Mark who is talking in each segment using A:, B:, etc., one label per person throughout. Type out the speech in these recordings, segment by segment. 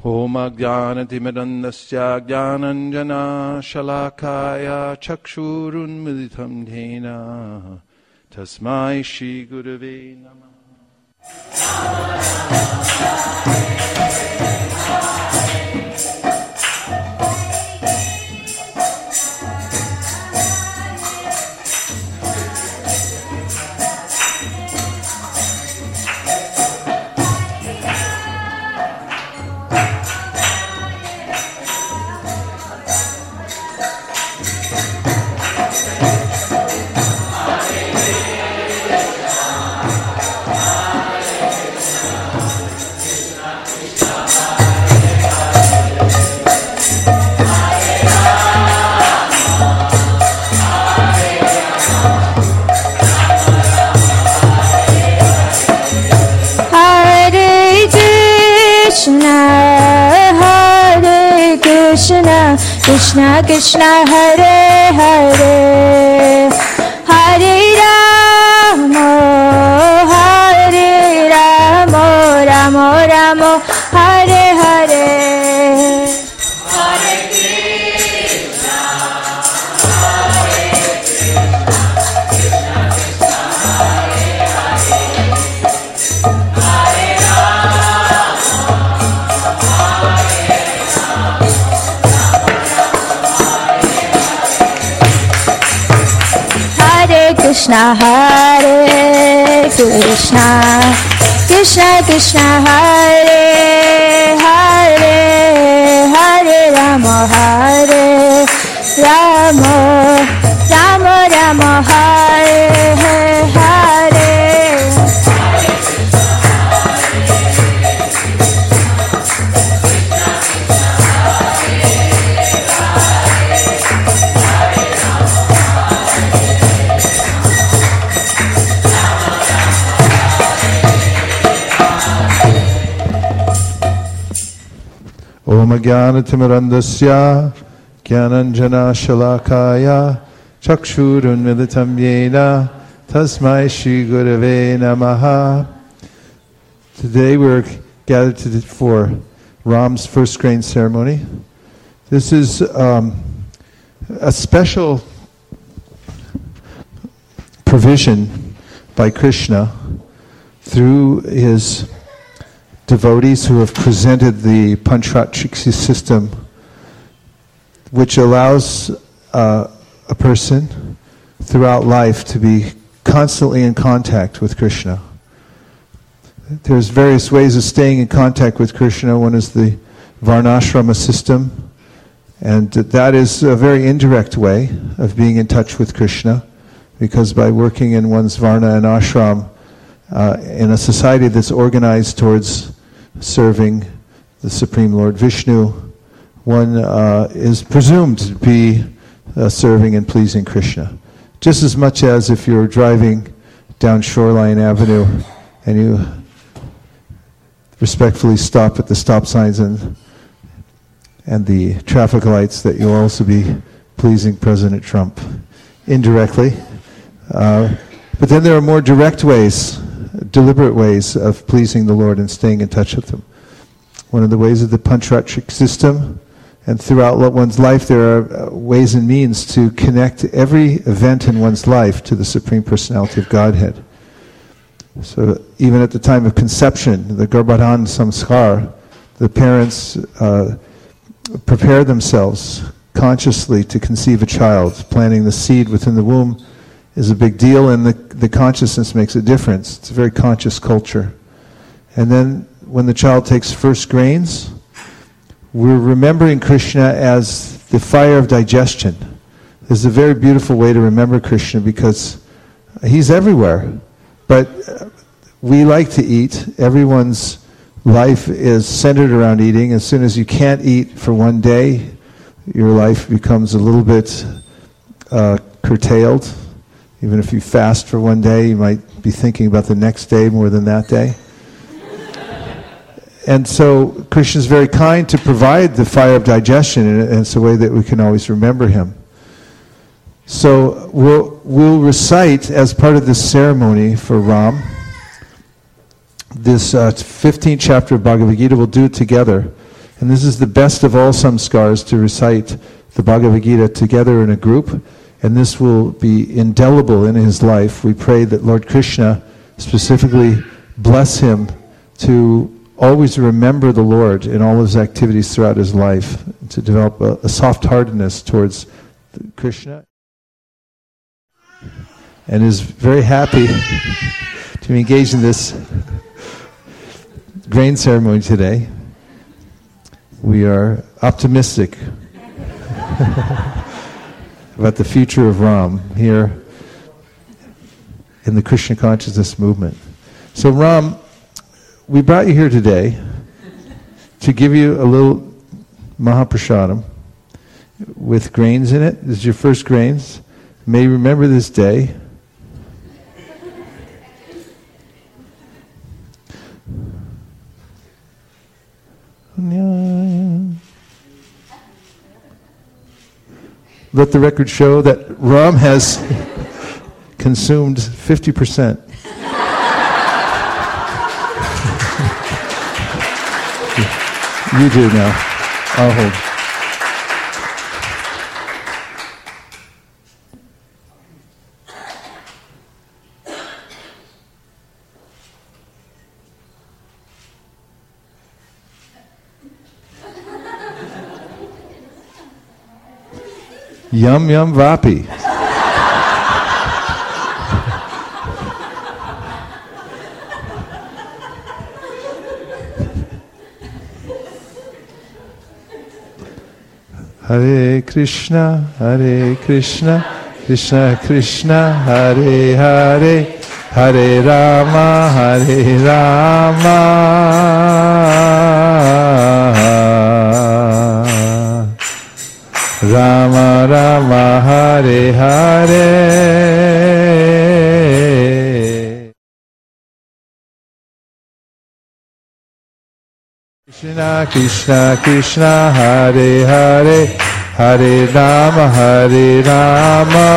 A: Om Ajnanatimirandasya Jnananjana Shalakaya Chakshurunmilitam Dhena Tasmai Shri Gurave Namah.
B: Krishna Krishna Hare Hare Hare Rama Rama Rama Hare Hare Hare Krishna Hare Krishna Krishna Krishna Hare Hare Hare Krishna Hare Krishna Krishna Krishna Hare Hare Hare Rama Rama Rama Hare Hare
A: Om Ajnanatimirandasya Jnananjana Shalakaya Chakshurunmilitam Yena Tasmai Shri Gurave Namaha. Today we're gathered for Ram's first grain ceremony. This is a special provision by Krishna through his devotees who have presented the Panchratchika system, which allows a person throughout life to be constantly in contact with Krishna. There's various ways of staying in contact with Krishna. One is the Varnashrama system, and that is a very indirect way of being in touch with Krishna, because by working in one's Varna and Ashram in a society that's organized towards serving the Supreme Lord Vishnu, one is presumed to be serving and pleasing Krishna. Just as much as if you're driving down Shoreline Avenue and you respectfully stop at the stop signs and the traffic lights, that you'll also be pleasing President Trump indirectly. But then there are more direct ways, deliberate ways of pleasing the Lord and staying in touch with Him. One of the ways of the Panchratchika system, and throughout one's life there are ways and means to connect every event in one's life to the Supreme Personality of Godhead. So even at the time of conception, the Garbhadhan Samskar, the parents prepare themselves consciously to conceive a child. Planting the seed within the womb is a big deal, and the consciousness makes a difference. It's a very conscious culture. And then when the child takes first grains, we're remembering Krishna as the fire of digestion. This is a very beautiful way to remember Krishna, because He's everywhere. But we like to eat. Everyone's life is centered around eating. As soon as you can't eat for one day, your life becomes a little bit curtailed. Even if you fast for one day, you might be thinking about the next day more than that day. And so Krishna is very kind to provide the fire of digestion, and it's a way that we can always remember Him. So we'll recite, as part of this ceremony for Ram, this 15th chapter of Bhagavad Gita. We'll do it together. And this is the best of all samskars, to recite the Bhagavad Gita together in a group, and this will be indelible in his life. We pray that Lord Krishna specifically bless him to always remember the Lord in all his activities throughout his life, to develop a soft-heartedness towards Krishna, and is very happy to be engaged in this grain ceremony today. We are optimistic about the future of Ram here in the Krishna consciousness movement. So Ram, we brought you here today to give you a little Mahaprasadam with grains in it. This is your first grains. May you remember this day. Let the record show that Ram has consumed 50%. You do now. I'll hold. Yum yum vapi. Hare Krishna, Krishna Krishna, Hare Hare, Hare Rama, Hare Rama, Rama Rama, Hare Hare. Krishna Krishna Krishna, Hare Hare, Hare Rama, Hare Rama,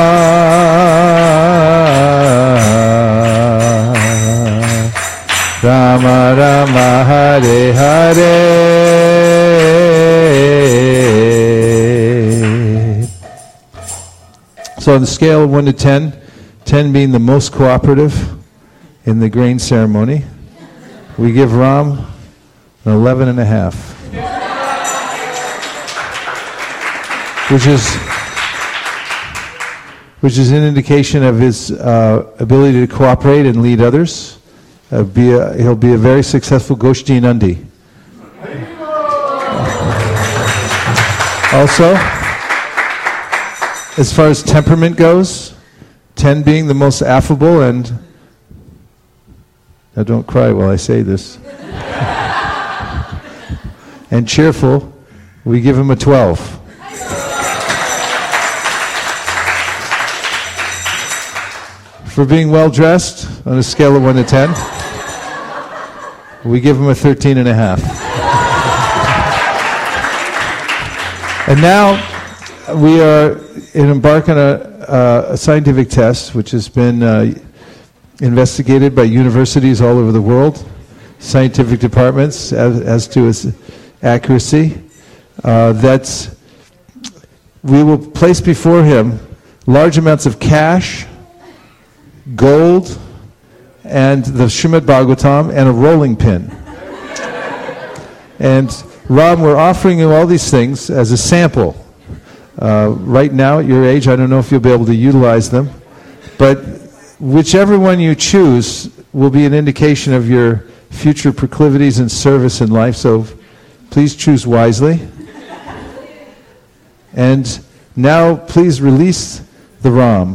A: Rama Rama, Hare Hare. So on the scale of 1 to 10, 10 being the most cooperative in the grain ceremony, we give Ram an 11.5, which is an indication of his ability to cooperate and lead others. He'll be a very successful Goshti Nandi. Also, as far as temperament goes, 10 being the most affable and, now don't cry while I say this, and cheerful, we give him a 12. For being well dressed, on a scale of 1 to 10, we give him a 13.5. And now we are embark on a scientific test which has been investigated by universities all over the world, scientific departments as to its accuracy. We will place before him large amounts of cash, gold, and the Srimad Bhagavatam, and a rolling pin. And Ram, we're offering you all these things as a sample. Right now, at your age, I don't know if you'll be able to utilize them, but whichever one you choose will be an indication of your future proclivities and service in life, so please choose wisely. And now, please release the Ram.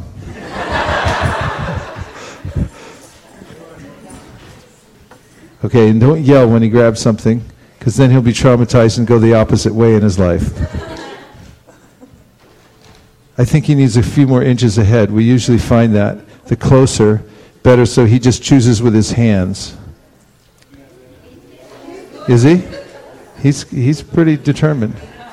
A: Okay, and don't yell when he grabs something, because then he'll be traumatized and go the opposite way in his life. I think he needs a few more inches ahead. We usually find that the closer, better, so he just chooses with his hands. Is he? He's pretty determined.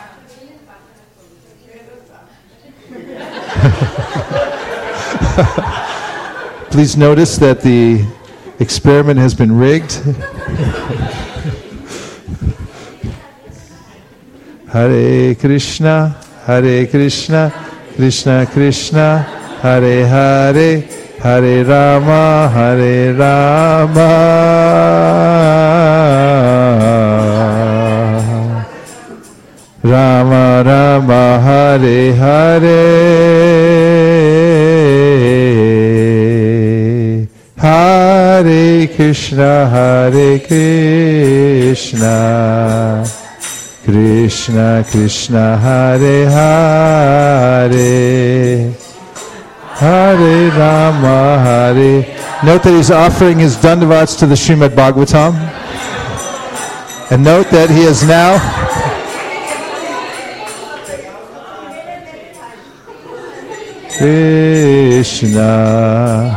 A: Please notice that the experiment has been rigged. Hare Krishna, Krishna Krishna, Hare Hare, Hare Rama, Rama Rama, Hare Hare, Hare Krishna, Krishna Krishna, Hare Hare, Hare Rama, Hare. Note that he's offering his dandavats to the Srimad Bhagavatam. And note that he is now Krishna.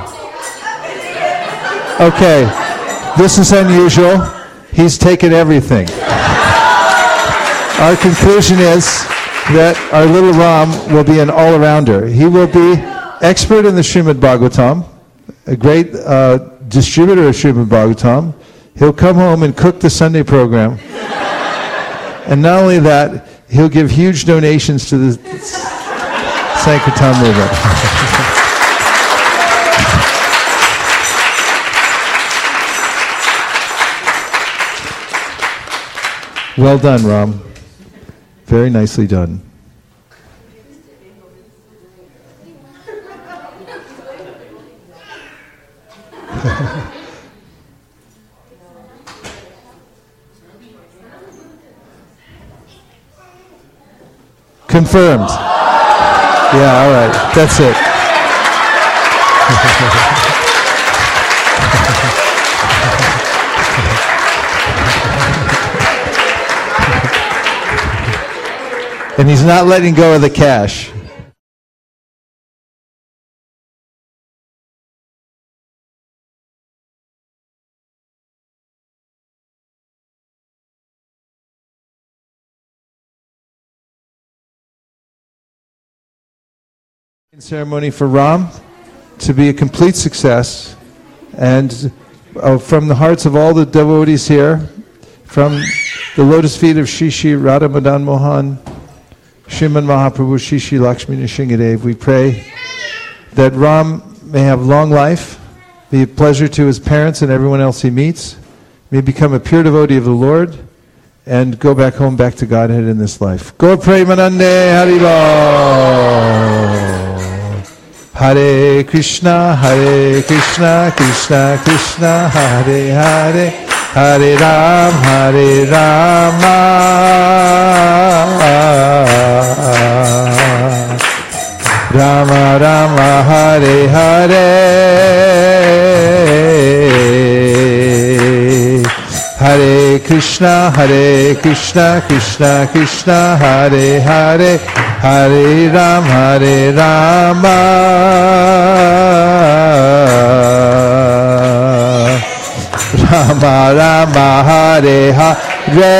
A: Okay, this is unusual. He's taken everything. Our conclusion is that our little Ram will be an all-arounder. He will be expert in the Srimad Bhagavatam, a great distributor of Srimad Bhagavatam. He'll come home and cook the Sunday program. And not only that, he'll give huge donations to the Sankirtan movement. Well done, Ram. Very nicely done. Confirmed. Yeah, all right. That's it. And he's not letting go of the cash. Ceremony for Ram to be a complete success, and from the hearts of all the devotees here, from the lotus feet of Shri Shri Radha Madan Mohan, Sriman Mahaprabhu Shri Shri Lakshmi Nrsingadev, we pray that Ram may have long life, be a pleasure to his parents and everyone else he meets, may become a pure devotee of the Lord, and go back home, back to Godhead in this life. Gaur Premanande Haribol. Hare Krishna, Krishna Krishna, Hare Hare, Hare Rama, Rama Rama, Hare Hare, Hare Krishna, Krishna Krishna, Hare Hare, Hare Rama, Rama Rama, Hare Hare.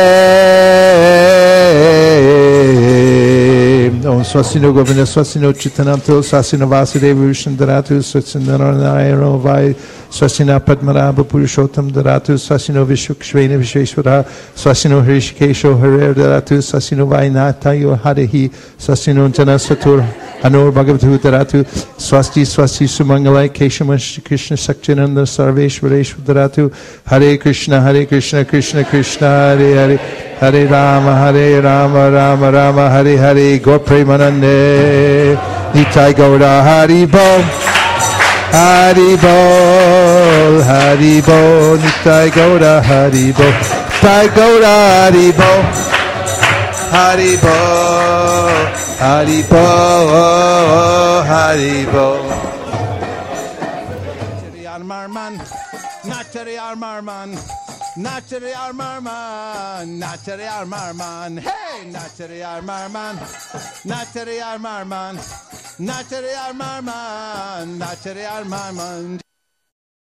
A: Om Swasino Govinda Swasino Chitanamto Swasino Vasudeva Vishndaratu Swasino Narayano Vai Swasina Padmarabha Purushottam Daratu Swasino Vishukshvena Vishweshwara Swasino Hrishikesho Harer Daratu Swasino Vainatayo Harehi Swasino Janasatur Hanor Bhagavatu Daratu Swasti Sumangalai Keshamash Krishna Sakchinanda Sarveshwareshwar Daratu Hare Krishna Krishna Krishna Hare Hare Hare Rama Rama Rama Hare Hare Gaur Premanande Nitai Gaura Hari Bol Hari Bol Nitai Gaura Hari Bol Nitai Gaura Hari Bol Hari Bol Natari Armarman Natari Armarman, hey, Natari Armarman.